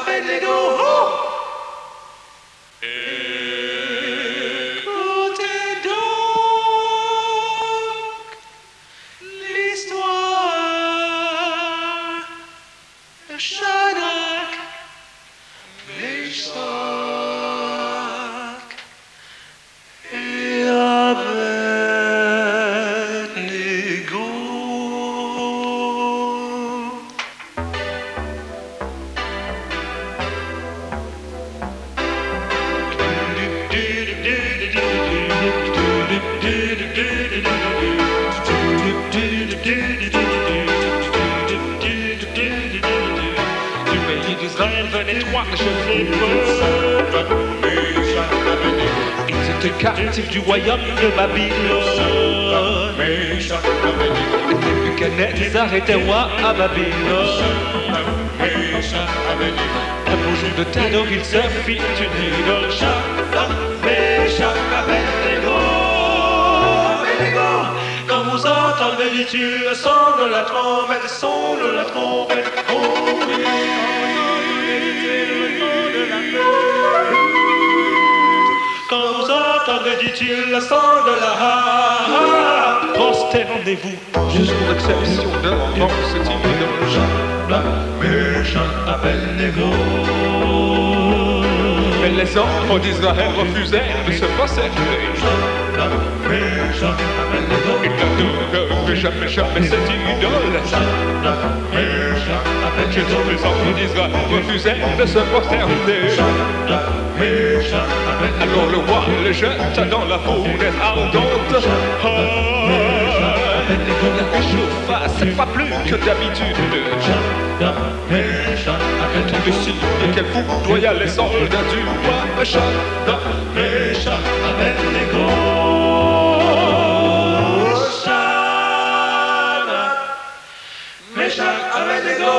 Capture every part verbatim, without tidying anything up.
Abednego. Oh! Écoutez donc l'histoire de Shadrach, Meshach et Abednego. Du pays d'Israël venaient trois chefs hébreux. Ils étaient captifs du royaume de Babylone. Nebuchadnezzar était roi à Babylone. Un beau jour de Tador, il se fit une idole. Shadrach, Meshach, Abednego. Abednego. Quand vous entendrez, dit-il, le son de la trompette, le son de la trompette. Oh oui, de la quand vous entendrez, dit-il, le son de la harpe, prosternez-vous jusqu'aux exceptions devant cette idole. Shadrach, Meshach, Abednego. Mais les enfants d'Israël refusèrent de se prosterner. Shadrach, Meshach, Abednego. Ils n'adoreraient jamais, jamais cette idole. Shadrach, Meshach, Abednego. Les enfants d'Israël refusèrent de se prosterner. Shadrach, Meshach, Abednego. Alors le roi les jeta dans la fournaise ardente. Ah, la réchauffa, c'est pas plus que d'habitude. Il décide qu'elle foudroya les soldats du roi. Shadrach, Meshach, Abednego. Shadrach, Meshach, Abednego.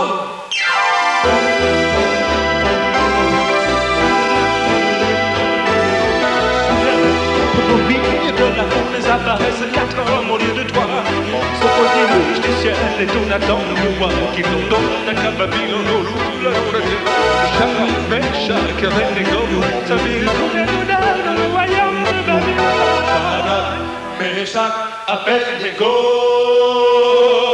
Au milieu de la fournaise apparaissent quatre hommes au lieu de trois. Ce premier rouge du ciel est Jonathan, le roi qui nous donne à Babylone au loup le nom de Dieu. Shadrach, Meshach, Abednego, sa ville tournée dans le royaume de Babylone. Shadrach, Meshach, Abednego.